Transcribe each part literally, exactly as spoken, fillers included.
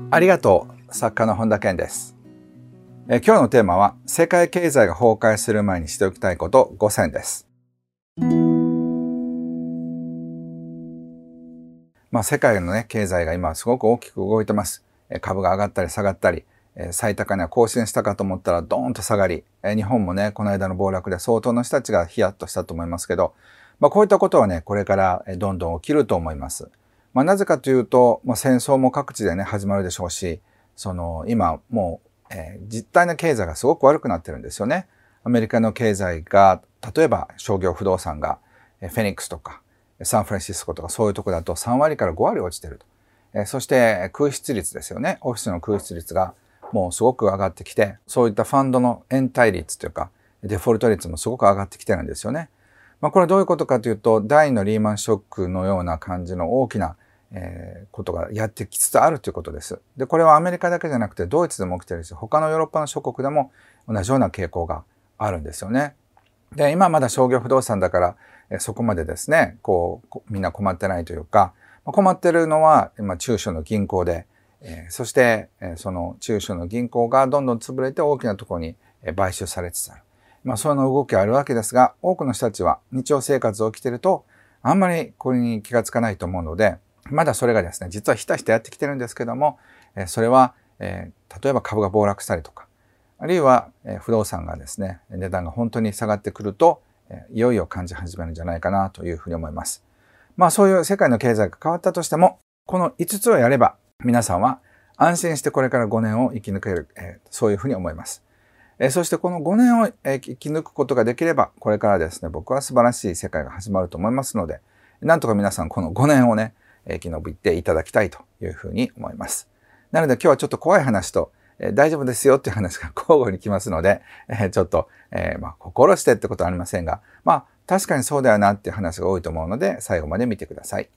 ありがとう。作家の本田健です。え今日のテーマは世界経済が崩壊する前にしておきたいことごせんです。まあ、世界の、ね、経済が今すごく大きく動いてます。え株が上がったり下がったり、え最高値は更新したかと思ったらドーンと下がり、え日本もねこの間の暴落で相当の人たちがヒヤッとしたと思いますけど、まあ、こういったことはねこれからどんどん起きると思います。まあ、なぜかというと、まあ、戦争も各地でね始まるでしょうし、その今もう、えー、実体の経済がすごく悪くなってるんですよね。アメリカの経済が例えば商業不動産がフェニックスとかサンフランシスコとかそういうところだとさんわりからごわり落ちてると。えー、そして空室率ですよね。オフィスの空室率がもうすごく上がってきて、そういったファンドの延滞率というかデフォルト率もすごく上がってきてるんですよね。まあ、これはどういうことかというと、第二のリーマンショックのような感じの大きなえー、ことがやってきつつあるということです。で、これはアメリカだけじゃなくてドイツでも起きてるし、他のヨーロッパの諸国でも同じような傾向があるんですよね。で、今まだ商業不動産だから、えそこまでですね、こうみんな困ってないというか、困ってるのは今中小の銀行で、えー、そして、えー、その中小の銀行がどんどん潰れて大きなところに買収されつつある。まあ、そういう動きがあるわけですが、多くの人たちは日常生活を起きているとあんまりこれに気がつかないと思うので、まだそれがですね、実はひたひたやってきてるんですけども、それは、えー、例えば株が暴落したりとか、あるいは不動産がですね、値段が本当に下がってくると、いよいよ感じ始めるんじゃないかなというふうに思います。まあそういう世界の経済が変わったとしても、このいつつをやれば皆さんは安心してこれからごねんを生き抜ける、えー、そういうふうに思います。えー、そしてこのごねんを生き抜くことができれば、これからですね、僕は素晴らしい世界が始まると思いますので、なんとか皆さんこのごねんをね、生き延びていただきたいというふうに思います。なので今日はちょっと怖い話と、えー、大丈夫ですよっていう話が交互に来ますので、えー、ちょっと、えー、まあ心してってことはありませんが、まあ確かにそうだよなっていう話が多いと思うので、最後まで見てください。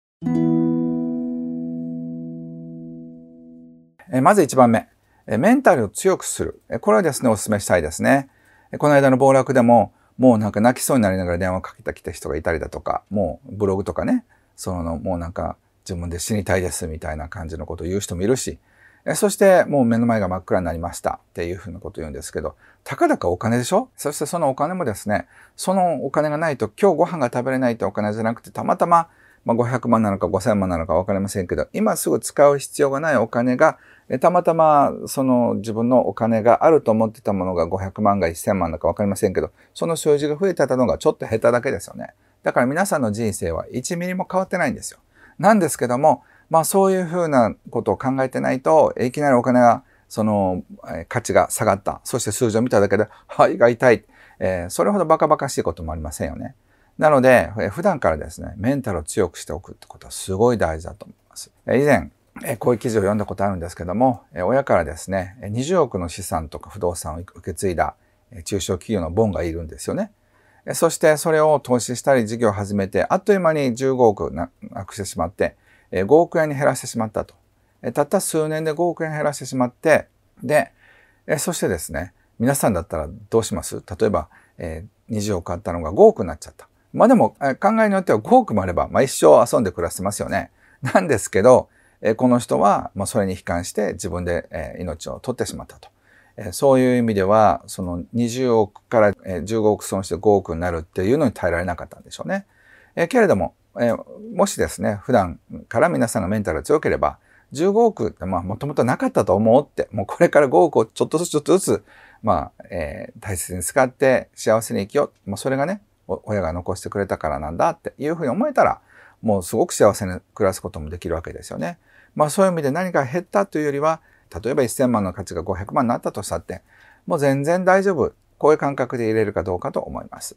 えー、まずいちばんめ、えー、メンタルを強くする。これはですね、お勧めしたいですね。この間の暴落でも、もうなんか泣きそうになりながら電話かけてきた人がいたりだとか、もうブログとかね、そのもうなんか自分で死にたいですみたいな感じのことを言う人もいるし、えそしてもう目の前が真っ暗になりましたっていうふうなことを言うんですけど、たかだかお金でしょ。そしてそのお金もですね、そのお金がないと今日ご飯が食べれないってお金じゃなくて、たまたままあごひゃくまんなのかごせんまんなのか分かりませんけど、今すぐ使う必要がないお金が、たまたまその自分のお金があると思ってたものがごひゃくまんがせんまんなのか分かりませんけど、その数字が増えてたのがちょっと下手だけですよね。だから皆さんの人生はいちミリも変わってないんですよ。なんですけども、まあそういうふうなことを考えてないと、いきなりお金が、その価値が下がった。そして数字を見ただけで、肺が痛い。えー、それほどバカバカしいこともありませんよね。なので、普段からですね、メンタルを強くしておくってことはすごい大事だと思います。以前、こういう記事を読んだことあるんですけども、親からですね、にじゅうおくの資産とか不動産を受け継いだ中小企業のボンがいるんですよね。そしてそれを投資したり事業を始めて、あっという間にじゅうごおくなくしてしまって、ごおくえんに減らしてしまったと。たった数年でごおくえん減らしてしまって、で、そしてですね、皆さんだったらどうします？例えば、にじゅうおくあったのがごおくになっちゃった。まあでも考えによってはごおくもあれば、まあ一生遊んで暮らしてますよね。なんですけど、この人はまあそれに悲観して自分で命を取ってしまったと。そういう意味では、そのにじゅうおくからじゅうごおく損してごおくになるっていうのに耐えられなかったんでしょうね。えけれども、えもしですね、普段から皆さんがメンタルが強ければ、じゅうごおくってまあもともとなかったと思うって、もうこれからごおくをちょっとずつちょっとずつ、まあ、えー、大切に使って幸せに生きよう。まあ、それがね、親が残してくれたからなんだっていうふうに思えたら、もうすごく幸せに暮らすこともできるわけですよね。まあそういう意味で何か減ったというよりは、例えばせんまんの価値がごひゃくまんになったとしたって、もう全然大丈夫。こういう感覚で入れるかどうかと思います。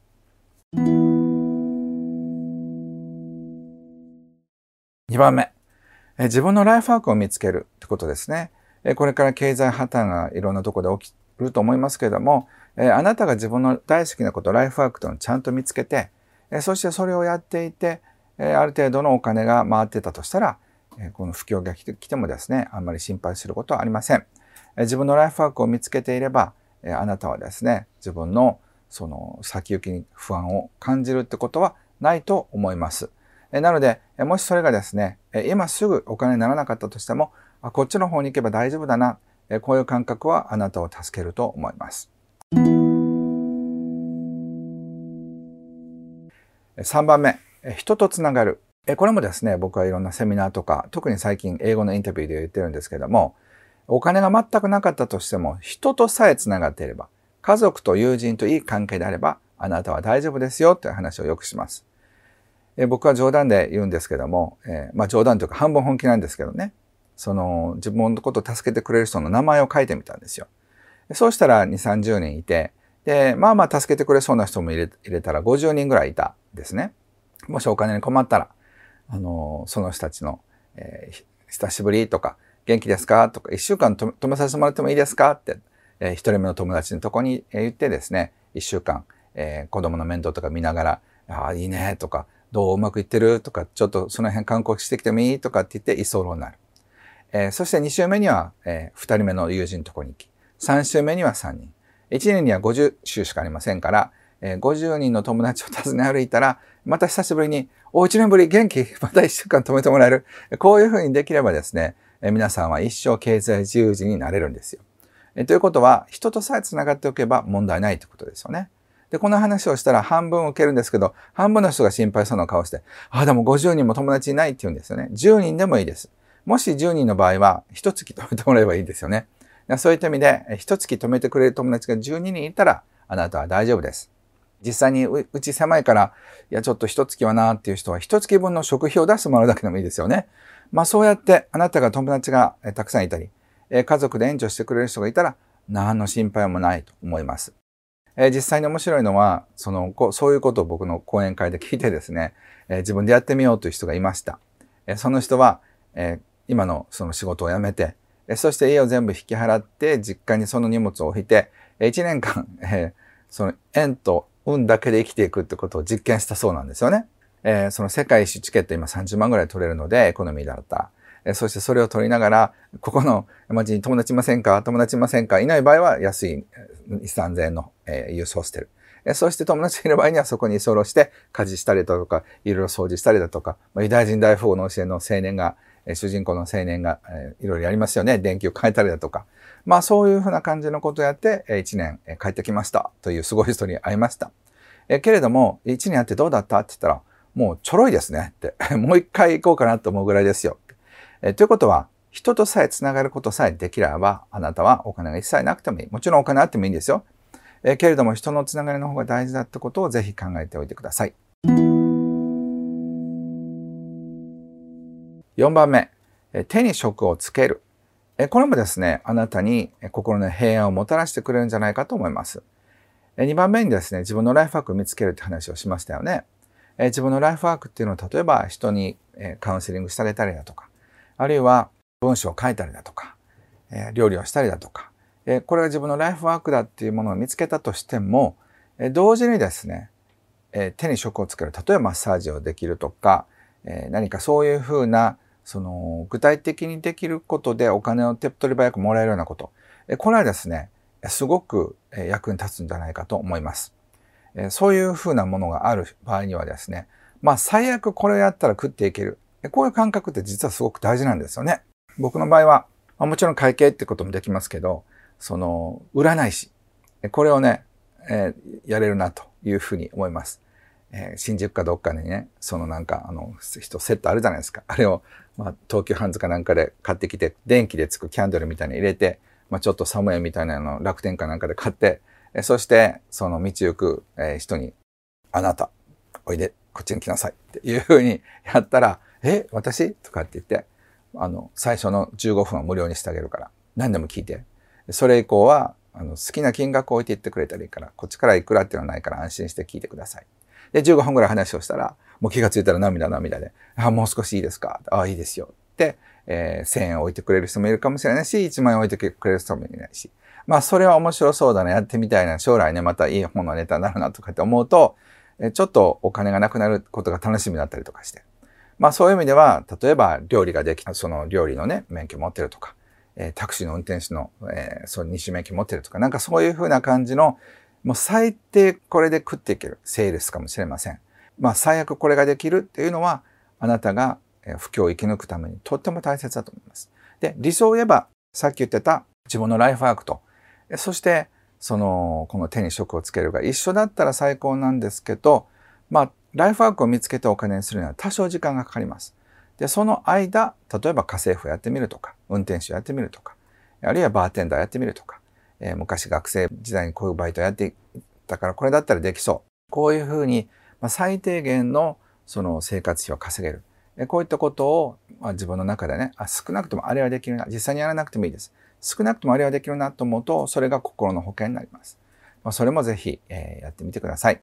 にばんめ、自分のライフワークを見つけるってことですね。これから経済破綻がいろんなところで起きると思いますけれども、あなたが自分の大好きなこと、ライフワークというのをちゃんと見つけて、そしてそれをやっていて、ある程度のお金が回ってたとしたら、この不況が来てもですね、あんまり心配することはありません。自分のライフワークを見つけていれば、あなたはですね、自分のその先行きに不安を感じるってことはないと思います。なので、もしそれがですね、今すぐお金にならなかったとしても、 あ、こっちの方に行けば大丈夫だな。こういう感覚はあなたを助けると思います。さんばんめ、人とつながる。これもですね、僕はいろんなセミナーとか、特に最近英語のインタビューで言ってるんですけども、お金が全くなかったとしても、人とさえつながっていれば、家族と友人といい関係であれば、あなたは大丈夫ですよという話をよくします。え僕は冗談で言うんですけども、えー、まあ冗談というか半分本気なんですけどね、その自分のことを助けてくれる人の名前を書いてみたんですよ。そうしたらにじゅう、さんじゅうにんいて、で、まあまあ助けてくれそうな人も入れ、入れたらごじゅうにんぐらいいたんですね。もしお金に困ったら、あの、その人たちの、えー、久しぶりとか、元気ですかとか、いっしゅうかん泊めさせてもらってもいいですかって、えー、一人目の友達のとこに言ってですね、いっしゅうかん、えー、子供の面倒とか見ながら、ああ、いいねとか、どううまくいってるとか、ちょっとその辺観光してきてもいいとかって言って居候になる。えー、そしてに週目には、えー、ふたりめの友人のとこに行き、さん週目にはさんにん。いちねんにはごじゅう週しかありませんから、えー、ごじゅうにんの友達を訪ね歩いたら、また久しぶりに、お、いちねんぶり元気またいっしゅうかん泊めてもらえる。こういうふうにできればですね、えー、皆さんは一生経済自由人になれるんですよ。えー、ということは、人とさえつながっておけば問題ないということですよね。で、この話をしたら半分受けるんですけど、半分の人が心配そうな顔して、あ、でもごじゅうにんも友達いないって言うんですよね。じゅうにんでもいいです。もしじゅうにんの場合は、一月止めてもらえばいいですよね。そういった意味で、一月止めてくれる友達がじゅうににんいたら、あなたは大丈夫です。実際にうち狭いから、いや、ちょっと一月はなっていう人は、一月分の食費を出してもらうだけでもいいですよね。まあそうやって、あなたが友達がたくさんいたり、家族で援助してくれる人がいたら、何の心配もないと思います。えー、実際に面白いのは、その、こそういうことを僕の講演会で聞いてですね、えー、自分でやってみようという人がいました。えー、その人は、えー、今のその仕事を辞めて、えー、そして家を全部引き払って、実家にその荷物を置いて、えー、いちねんかん、えー、その円と運だけで生きていくってことを実験したそうなんですよね。えー、その世界一周チケット今さんじゅうまんぐらい取れるので、エコノミーだった。えそしてそれを取りながら、ここの町に友達いませんか友達いませんかいない場合は安いに、さんぜんえんの、えー、ユースホステル。えそして友達がいる場合にはそこに居候して家事したりだとか、いろいろ掃除したりだとか、ユダヤ人大富豪の教えの青年が、えー、主人公の青年が、えー、いろいろやりますよね。電気を変えたりだとか。まあそういうふうな感じのことをやって、えー、いちねん、えー、帰ってきましたというすごい人に会いました。えー、けれども、いちねんやってどうだったって言ったら、もうちょろいですねって。もう一回行こうかなと思うぐらいですよ。えということは、人とさえつながることさえできれば、あなたはお金が一切なくてもいい。もちろんお金あってもいいんですよ。えけれども、人のつながりの方が大事だってことをぜひ考えておいてください。よんばんめ、手に職をつける。これもですね、あなたに心の平安をもたらしてくれるんじゃないかと思います。にばんめにですね、自分のライフワークを見つけるって話をしましたよね。自分のライフワークっていうのは、例えば人にカウンセリングしてあげたりだとか、あるいは文章を書いたりだとか、料理をしたりだとか、これが自分のライフワークだっていうものを見つけたとしても、同時にですね、手に職をつける。例えばマッサージをできるとか、何かそういうふうな、その具体的にできることでお金を手っ取り早くもらえるようなこと。これはですね、すごく役に立つんじゃないかと思います。そういうふうなものがある場合にはですね、まあ最悪これをやったら食っていける。こういう感覚って実はすごく大事なんですよね。僕の場合は、もちろん会計ってこともできますけど、その占い師、これをね、えー、やれるなというふうに思います。えー、新宿かどっかにね、そのなんかあの人セットあるじゃないですか。あれを、まあ、東急ハンズかなんかで買ってきて、電気でつくキャンドルみたいに入れて、まあ、ちょっと寒いみたいなのを楽天かなんかで買って、そしてその道行く人に、あなた、おいで、こっちに来なさいっていうふうにやったら、え、私とかって言って、あの、最初のじゅうごふんは無料にしてあげるから、何でも聞いて。それ以降は、あの好きな金額を置いていってくれたらいいから、こっちからいくらっていうのはないから安心して聞いてください。で、じゅうごふんぐらい話をしたら、もう気がついたら涙涙で、あ、もう少しいいですかあ、いいですよ。って、えー、せんえん置いてくれる人もいるかもしれないし、いちまんえん置いてくれる人もいないし。まあ、それは面白そうだな、やってみたいな、将来ね、またいい本のネタになるなとかって思うと、ちょっとお金がなくなることが楽しみだったりとかして。まあそういう意味では、例えば料理ができた、その料理のね、免許持ってるとか、えー、タクシーの運転手の、えー、その二種免許持ってるとか、なんかそういうふうな感じの、もう最低これで食っていけるセールスかもしれません。まあ最悪これができるっていうのは、あなたが不況を生き抜くためにとっても大切だと思います。 で、理想を言えば、さっき言ってた自分のライフワークと、そして、その、この手に職をつけるが一緒だったら最高なんですけど、まあ、ライフワークを見つけてお金にするには多少時間がかかります。で、その間、例えば家政婦やってみるとか、運転手やってみるとか、あるいはバーテンダーやってみるとか、えー、昔学生時代にこういうバイトやっていたからこれだったらできそう。こういうふうに、まあ、最低限のその生活費を稼げる。えー、こういったことを、まあ、自分の中でね、あ、少なくともあれはできるな。実際にやらなくてもいいです。少なくともあれはできるなと思うと、それが心の保険になります。まあ、それもぜひ、えー、やってみてください。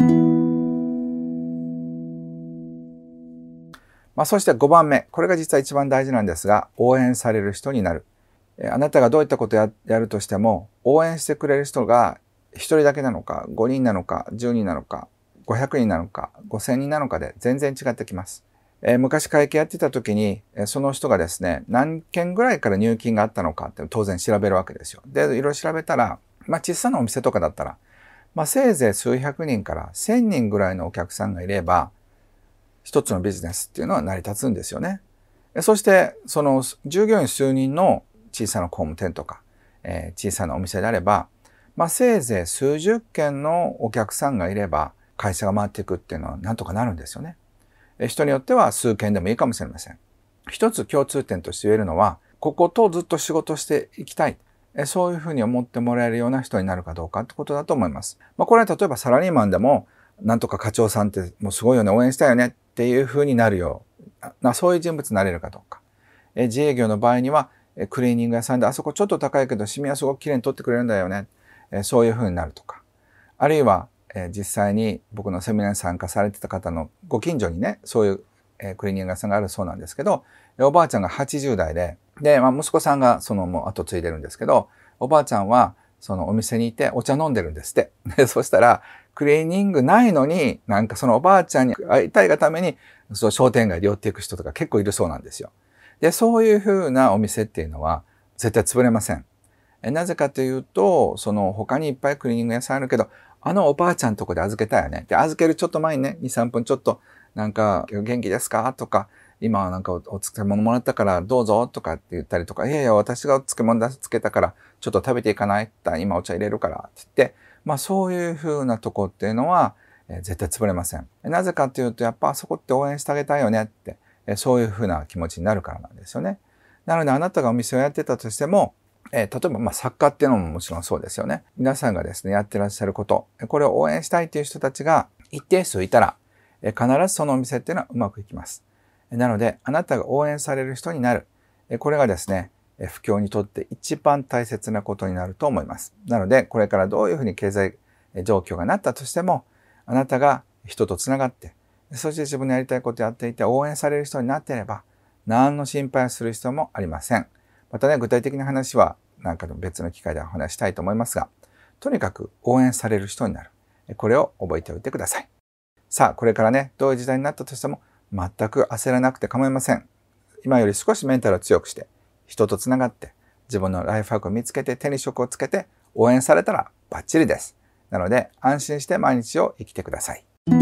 まあ、そしてごばんめ。これが実は一番大事なんですが、応援される人になる。あなたがどういったことを や, やるとしても、応援してくれる人がひとりだけなのか、ごにんなのか、じゅうにんなのか、ごひゃくにんなのか、ごせんにんなのかで全然違ってきます。えー、昔会計やってた時に、その人がですね、何件ぐらいから入金があったのかって当然調べるわけですよ。で、いろいろ調べたら、まあ小さなお店とかだったら、まあせいぜい数百人からせんにんぐらいのお客さんがいれば、一つのビジネスっていうのは成り立つんですよね。そして、その従業員数人の小さな工務店とか、えー、小さなお店であれば、まあ、せいぜい数十件のお客さんがいれば、会社が回っていくっていうのはなんとかなるんですよね。えー、人によっては数件でもいいかもしれません。一つ共通点として言えるのは、こことずっと仕事していきたい。えー、そういうふうに思ってもらえるような人になるかどうかってことだと思います。まあ、これは例えばサラリーマンでも、なんとか課長さんってもうすごいよね、応援したいよねっていうふうになるような、そういう人物になれるかどうか。えー、自営業の場合には、クリーニング屋さんであそこちょっと高いけどシミはすごくきれいに取ってくれるんだよね。えー、そういう風になるとか。あるいは、えー、実際に僕のセミナーに参加されてた方のご近所にね、そういう、えー、クリーニング屋さんがあるそうなんですけど、おばあちゃんがはちじゅう代で、で、まあ、息子さんがそのもう後継いでるんですけど、おばあちゃんはそのお店にいてお茶飲んでるんですって。で、そしたら、クリーニングないのに、なんかそのおばあちゃんに会いたいがために、その商店街で寄っていく人とか結構いるそうなんですよ。で、そういうふうなお店っていうのは絶対潰れません。えなぜかというと、その他にいっぱいクリーニング屋さんあるけど、あのおばあちゃんとこで預けたよね。で、預けるちょっと前にね、に、さんぷんちょっと、なんか、元気ですかとか、今なんかお漬物もらったからどうぞとかって言ったりとか、いやいや、私が漬物つけたからちょっと食べていかないって今お茶入れるからって言って、まあそういうふうなとこっていうのは、えー、絶対潰れません。なぜかというと、やっぱあそこって応援してあげたいよねって、そういうふうな気持ちになるからなんですよね。なのであなたがお店をやってたとしても、えー、例えばまあ作家っていうのももちろんそうですよね。皆さんがですね、やってらっしゃること、これを応援したいという人たちが一定数いたら、えー、必ずそのお店っていうのはうまくいきます。なので、あなたが応援される人になる。これがですね、布教にとって一番大切なことになると思います。なので、これからどういうふうに経済状況がなったとしても、あなたが人とつながって、そして自分のやりたいことをやっていて応援される人になっていれば、何の心配をする必要もありません。またね、具体的な話は何かの別の機会でお話したいと思いますが、とにかく応援される人になる。これを覚えておいてください。さあ、これからね、どういう時代になったとしても、全く焦らなくて構いません。今より少しメンタルを強くして、人とつながって、自分のライフワークを見つけて、手に職をつけて、応援されたらバッチリです。なので、安心して毎日を生きてください。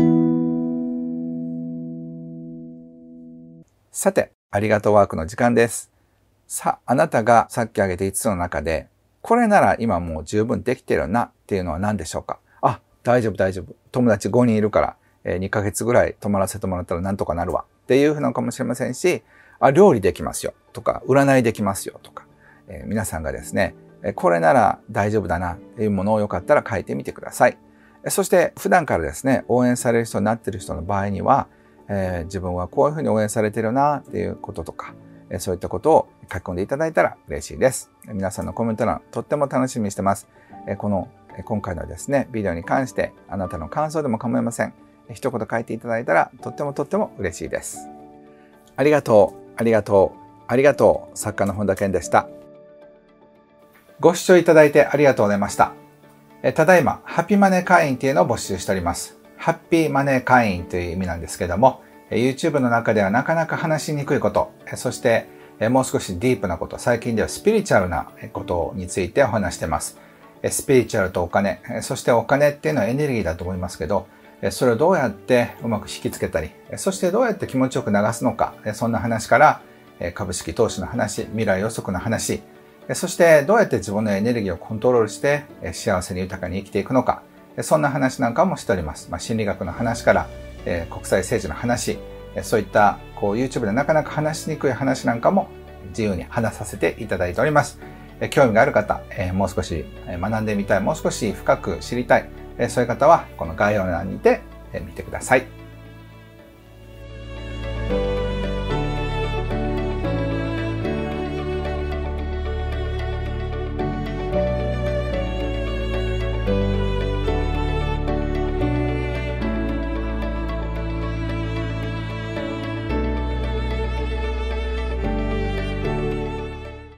さて、ありがとうワークの時間です。さあ、あなたがさっき挙げていつつの中で、これなら今もう十分できてるなっていうのは何でしょうか？あ、大丈夫大丈夫。友達ごにんいるから、えー、にかげつぐらい泊まらせてもらったらなんとかなるわっていうふうなのかもしれませんし、あ、料理できますよとか、占いできますよとか、えー、皆さんがですね、これなら大丈夫だなっていうものをよかったら書いてみてください。そして普段からですね、応援される人になっている人の場合には、えー、自分はこういうふうに応援されてるなっていうこととか、えー、そういったことを書き込んでいただいたら嬉しいです。皆さんのコメント欄とっても楽しみにしてます。えー、この今回のですね、ビデオに関してあなたの感想でも構いません。一言書いていただいたらとってもとっても嬉しいです。ありがとう、ありがとう、ありがとう。作家の本田健でした。ご視聴いただいてありがとうございました。ただいま、ハッピーマネー会員というのを募集しております。ハッピーマネー会員という意味なんですけども、YouTube の中ではなかなか話しにくいこと、そしてもう少しディープなこと、最近ではスピリチュアルなことについてお話しています。スピリチュアルとお金、そしてお金っていうのはエネルギーだと思いますけど、それをどうやってうまく引きつけたり、そしてどうやって気持ちよく流すのか、そんな話から株式投資の話、未来予測の話、そしてどうやって自分のエネルギーをコントロールして幸せに豊かに生きていくのか、そんな話なんかもしております。まあ、心理学の話から、えー、国際政治の話、そういったこう YouTube でなかなか話しにくい話なんかも自由に話させていただいております。えー、興味がある方、えー、もう少し学んでみたい、もう少し深く知りたい、えー、そういう方はこの概要欄にて見てください。